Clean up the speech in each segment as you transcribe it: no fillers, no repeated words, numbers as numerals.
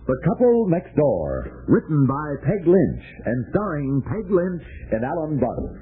The Couple Next Door, written by Peg Lynch and starring Peg Lynch and Alan Bunce.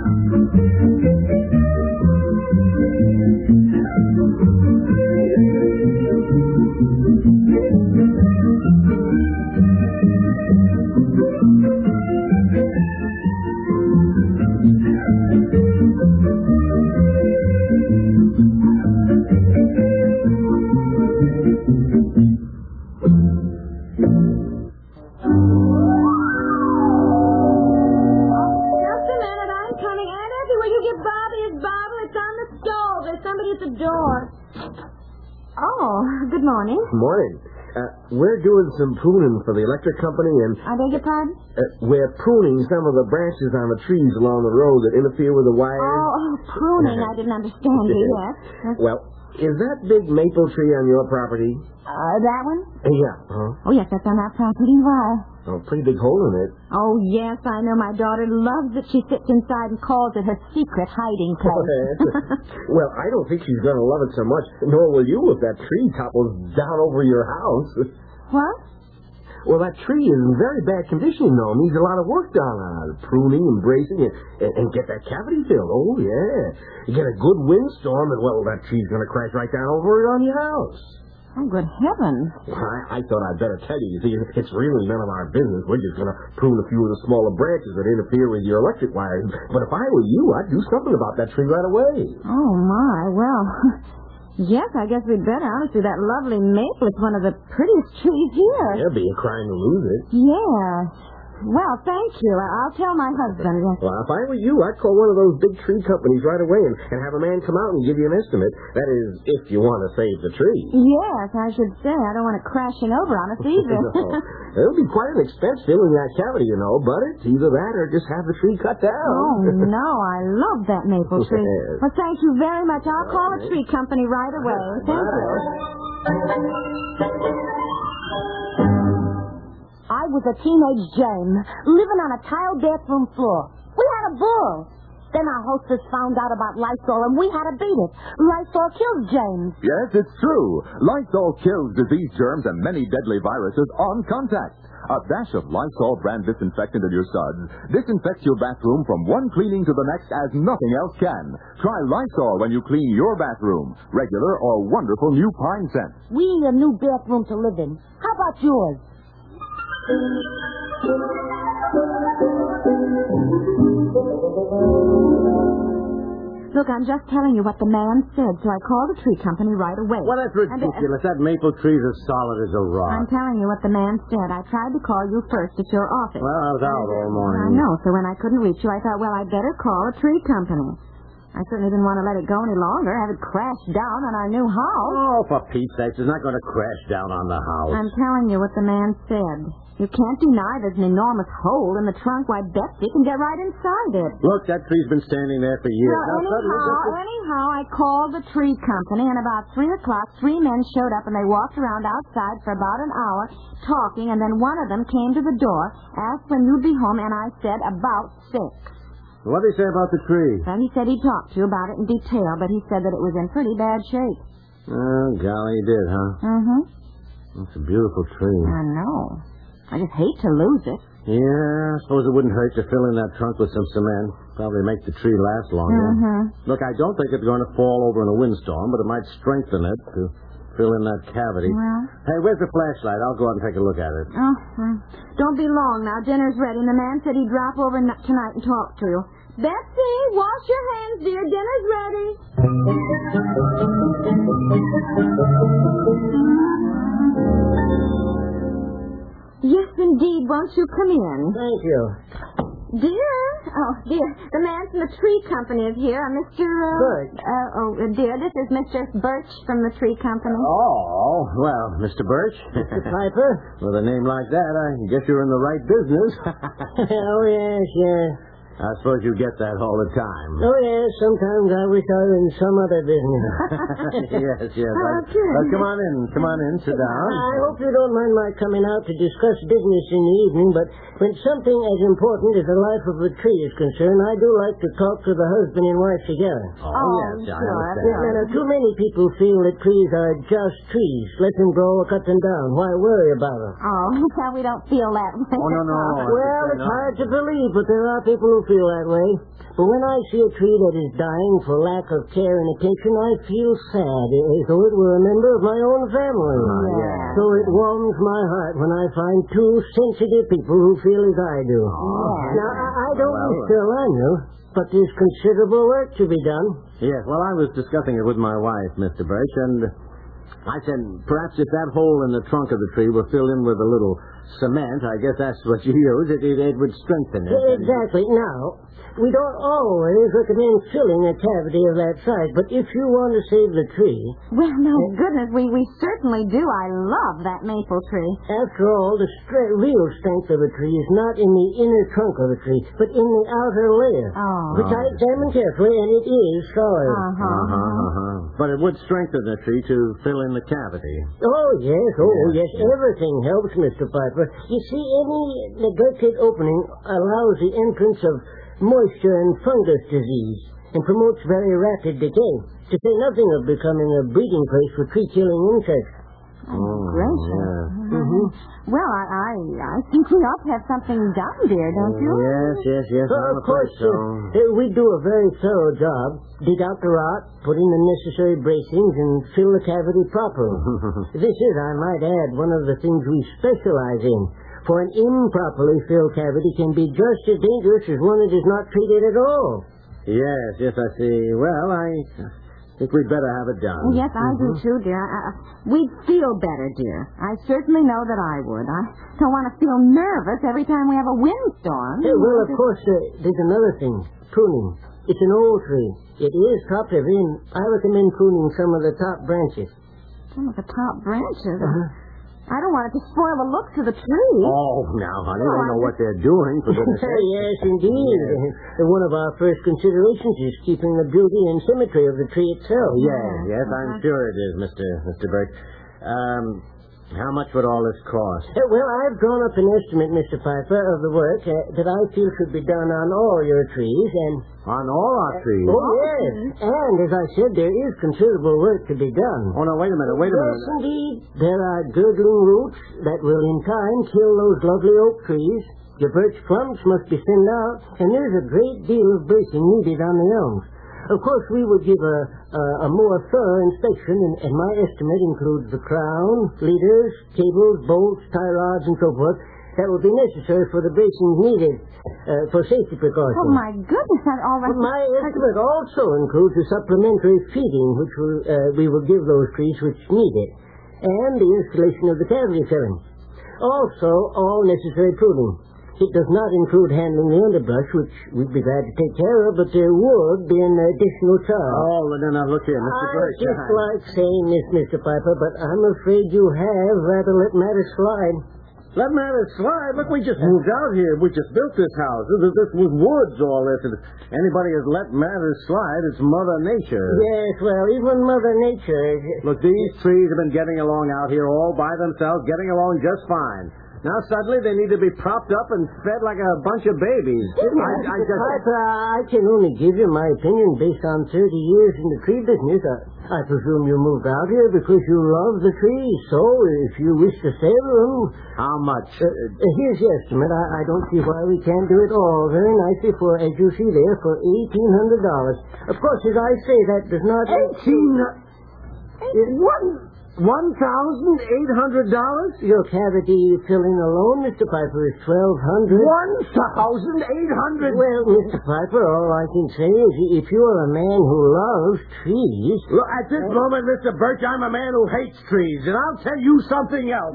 Good morning. Morning. We're doing some pruning for the electric company and... I beg your pardon? We're pruning some of the branches on the trees along the road that interfere with the wires. Oh, pruning. I didn't understand you, yes. Well, is that big maple tree on your property? That one? Yeah. Oh, yes, that's on our property. Why? Oh, pretty big hole in it. Oh, yes, I know. My daughter loves it. She sits inside and calls it her secret hiding place. Well, I don't think she's going to love it so much, nor will you if that tree topples down over your house. What? Well, that tree is in very bad condition, though. It needs a lot of work done on it. Pruning and bracing and get that cavity filled. Oh, yeah. You get a good windstorm and, well, that tree's going to crash right down over on your house. Oh, good heavens. I thought I'd better tell you. You see, it's really none of our business. We're just going to prune a few of the smaller branches that interfere with your electric wires. But if I were you, I'd do something about that tree right away. Oh, my. Well, yes, I guess we'd better. Honestly, that lovely maple is one of the prettiest trees here. Yeah, it'd be a crime to lose it. Yeah. Well, thank you. I'll tell my husband. Well, if I were you, I'd call one of those big tree companies right away and have a man come out and give you an estimate. That is, if you want to save the tree. Yes, I should say. I don't want it crashing over on us either. No. It'll be quite an expense filling that cavity, you know, but it's either that or just have the tree cut down. Oh, no. I love that maple tree. Yes. Well, thank you very much. I'll call the tree company right away. Thank you. I was a teenage Jane, living on a tiled bathroom floor. We had a bull. Then our hostess found out about Lysol, and we had to beat it. Lysol kills James. Yes, it's true. Lysol kills disease germs and many deadly viruses on contact. A dash of Lysol brand disinfectant in your suds disinfects your bathroom from one cleaning to the next as nothing else can. Try Lysol when you clean your bathroom. Regular or wonderful new pine scent. We need a new bathroom to live in. How about yours? Look, I'm just telling you what the man said, so I called the tree company right away. Well, that's ridiculous. That maple tree's as solid as a rock. I'm telling you what the man said. I tried to call you first at your office. Well, I was out all morning. I know, so when I couldn't reach you, I thought, well, I'd better call a tree company. I certainly didn't want to let it go any longer, have it crash down on our new house. Oh, for Pete's sake, it's not going to crash down on the house. I'm telling you what the man said. You can't deny there's an enormous hole in the trunk. Why, Betsy can get right inside it. Look, that tree's been standing there for years. Well, anyhow, I called the tree company, and about 3 o'clock, 3 men showed up, and they walked around outside for about an hour talking, and then one of them came to the door, asked when you'd be home, and I said about 6. What did he say about the tree? Well, he said he'd talk to you about it in detail, but he said that it was in pretty bad shape. Oh, golly, he did, huh? Mm-hmm. It's a beautiful tree. I know. I just hate to lose it. Yeah, I suppose it wouldn't hurt to fill in that trunk with some cement. Probably make the tree last longer. Mm-hmm. Look, I don't think it's going to fall over in a windstorm, but it might strengthen it to fill in that cavity. Well? Hey, where's the flashlight? I'll go out and take a look at it. Oh, don't be long now. Dinner's ready, and the man said he'd drop over tonight and talk to you. Betsy, wash your hands, dear. Dinner's ready. Yes, indeed. Won't you come in? Thank you. Dear? Oh, dear. The man from the tree company is here. Mr. Birch. Dear, this is Mr. Birch from the tree company. Oh, well, Mr. Birch. Mr. Piper. With a name like that, I guess you're in the right business. Oh, yes. I suppose you get that all the time. Oh, yes. Sometimes I wish I were in some other business. Yes. Come on in. Sit down. I hope you don't mind my coming out to discuss business in the evening, but when something as important as the life of a tree is concerned, I do like to talk to the husband and wife together. Oh, yes, I sure. understand. Now, too many people feel that trees are just trees. Let them grow or cut them down. Why worry about them? Oh, well, we don't feel that way. Oh, no. Well, it's hard to believe, but there are people who feel that way. But when I see a tree that is dying for lack of care and attention, I feel sad, as though it were a member of my own family. Yeah. So it warms my heart when I find two sensitive people who feel as I do. Now, I don't wish to alarm you, but there's considerable work to be done. Yes, well, I was discussing it with my wife, Mr. Birch, and I said perhaps if that hole in the trunk of the tree were filled in with a little cement, I guess that's what you use, it would strengthen it. Exactly. Now, we don't always recommend filling a cavity of that size, but if you want to save the tree... Well, no goodness, we certainly do. I love that maple tree. After all, the real strength of a tree is not in the inner trunk of the tree, but in the outer layer, which I examined carefully, and it is solid. But it would strengthen the tree to fill in the cavity. Oh, yes. Everything helps, Mr. Piper. You see, any neglected opening allows the entrance of moisture and fungus disease and promotes very rapid decay, to say nothing of becoming a breeding place for tree-killing insects. Gracious. Yeah. Well, I think we ought to have something done, dear, don't you? Yes. Of course, we do a very thorough job. Dig out the rock, put in the necessary bracings, and fill the cavity properly. This is, I might add, one of the things we specialize in. For an improperly filled cavity can be just as dangerous as one that is not treated at all. Yes, I see. Well, I think we'd better have it done. Yes, I do too, dear. We'd feel better, dear. I certainly know that I would. I don't want to feel nervous every time we have a windstorm. Well, of course, there's another thing. Pruning. It's an old tree. It is top-heavy, and I recommend pruning some of the top branches. Some of the top branches? I don't want it to spoil the looks of the tree. Oh, now, honey, they know what they're doing, for goodness sake. Yes, indeed. One of our first considerations is keeping the beauty and symmetry of the tree itself. Yes, I'm sure it is, Mr. Burke. How much would all this cost? Well, I've drawn up an estimate, Mr. Piper, of the work that I feel should be done on all your trees, and... On all our trees? Oh, yes. And, as I said, there is considerable work to be done. Oh, no, wait a minute. Yes, indeed. There are girdling roots that will, in time, kill those lovely oak trees. Your birch clumps must be thinned out, and there's a great deal of bracing needed on the elms. Of course, we would give a more thorough inspection, and my estimate includes the crown, leaders, cables, bolts, tie rods, and so forth, that will be necessary for the bracing needed for safety precautions. Oh, my goodness, that all right. My estimate also includes the supplementary feeding which we will give those trees which need it, and the installation of the cavity filling. Also, all necessary pruning. It does not include handling the underbrush, which we'd be glad to take care of, but there would be an additional charge. Oh, well, then look here, Mr. Birch. I just like saying this, Mr. Piper, but I'm afraid you have rather let matters slide. Let matters slide? Look, we just moved out here. We just built this house. This was woods, all this. If anybody has let matters slide, it's Mother Nature. Yes, well, even Mother Nature... Look, these trees have been getting along out here all by themselves, getting along just fine. Now, suddenly, they need to be propped up and fed like a bunch of babies. I can only give you my opinion based on 30 years in the tree business. I presume you moved out here because you love the trees. So, if you wish to save them... How much? Here's the estimate. I don't see why we can't do it all very nicely for, as you see there, for $1,800. Of course, as I say, that does not... $1,800? Your cavity filling alone, Mr. Piper, is $1,200. $1,800? Well, Mr. Piper, all I can say is if you're a man who loves trees... Look, at this moment, Mr. Birch, I'm a man who hates trees, and I'll tell you something else.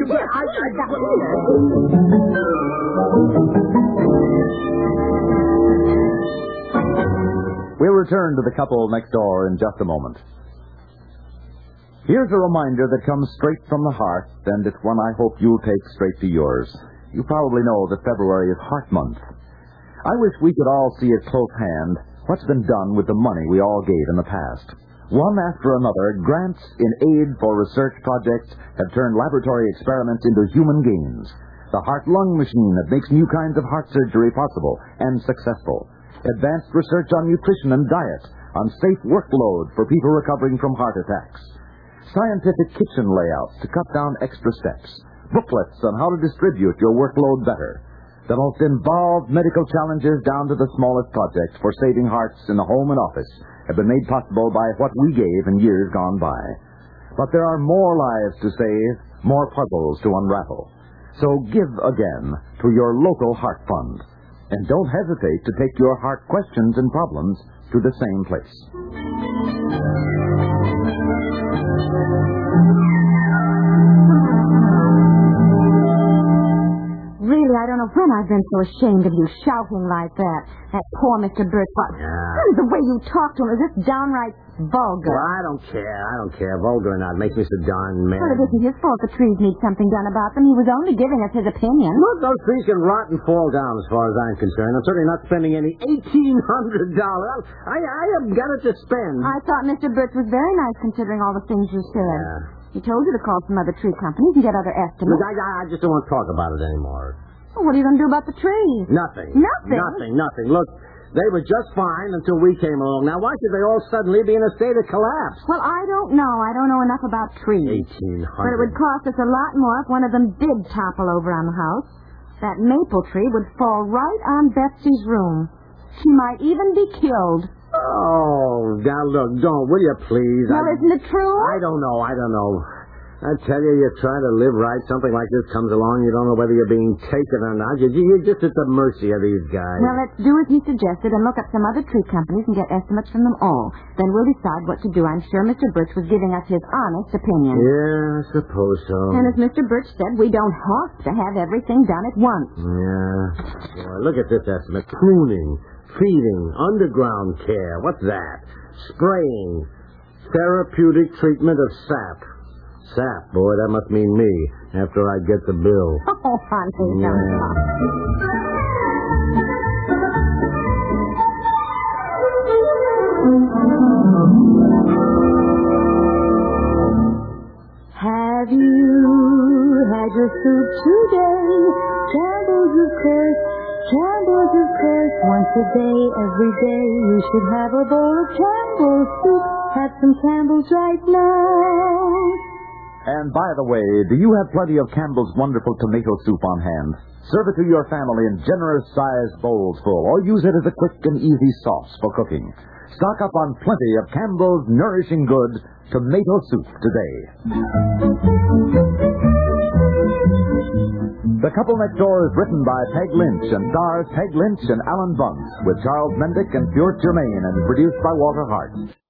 We'll return to the couple next door in just a moment. Here's a reminder that comes straight from the heart, and it's one I hope you'll take straight to yours. You probably know that February is Heart Month. I wish we could all see at close hand what's been done with the money we all gave in the past. One after another, grants in aid for research projects have turned laboratory experiments into human gains. The heart-lung machine that makes new kinds of heart surgery possible and successful. Advanced research on nutrition and diet, on safe workload for people recovering from heart attacks. Scientific kitchen layouts to cut down extra steps. Booklets on how to distribute your workload better. The most involved medical challenges down to the smallest projects for saving hearts in the home and office have been made possible by what we gave in years gone by. But there are more lives to save, more puzzles to unravel. So give again to your local heart fund. And don't hesitate to take your heart questions and problems to the same place. Really, I don't know when I've been so ashamed of you shouting like that. That poor Mr. Birch. The way you talk to him is just downright vulgar. Well, I don't care. Vulgar or not. It makes me so darn mad. Well, it isn't his fault the trees need something done about them. He was only giving us his opinion. Look, those trees can rot and fall down as far as I'm concerned. I'm certainly not spending any $1,800. I have got it to spend. I thought Mr. Birch was very nice considering all the things you said. Yeah. He told you to call some other tree companies and get other estimates. Look, I just don't want to talk about it anymore. Well, what are you going to do about the trees? Nothing. Look, they were just fine until we came along. Now, why should they all suddenly be in a state of collapse? Well, I don't know. I don't know enough about trees. $1,800. But it would cost us a lot more if one of them did topple over on the house. That maple tree would fall right on Betsy's room. She might even be killed. Oh, now look, don't, will you please? Well, isn't it true? I don't know. I tell you, you're trying to live right. Something like this comes along, you don't know whether you're being taken or not. You're just at the mercy of these guys. Well, let's do as he suggested and look up some other tree companies and get estimates from them all. Then we'll decide what to do. I'm sure Mr. Birch was giving us his honest opinion. Yeah, I suppose so. And as Mr. Birch said, we don't have to have everything done at once. Yeah. Boy, look at this estimate. Pruning, feeding, underground care. What's that? Spraying, therapeutic treatment of sap. Sap, boy, that must mean me, after I get the bill. Oh, honey, Yeah. Have you had your soup today? Candles of curse, once a day, every day. You should have a bowl of Campbell's soup. Have some Campbell's right now. And by the way, do you have plenty of Campbell's wonderful tomato soup on hand? Serve it to your family in generous-sized bowls full, or use it as a quick and easy sauce for cooking. Stock up on plenty of Campbell's nourishing good tomato soup today. The Couple Next Door is written by Peg Lynch and stars Peg Lynch and Alan Bunce, with Charles Mendick and Stuart Germain, and produced by Walter Hart.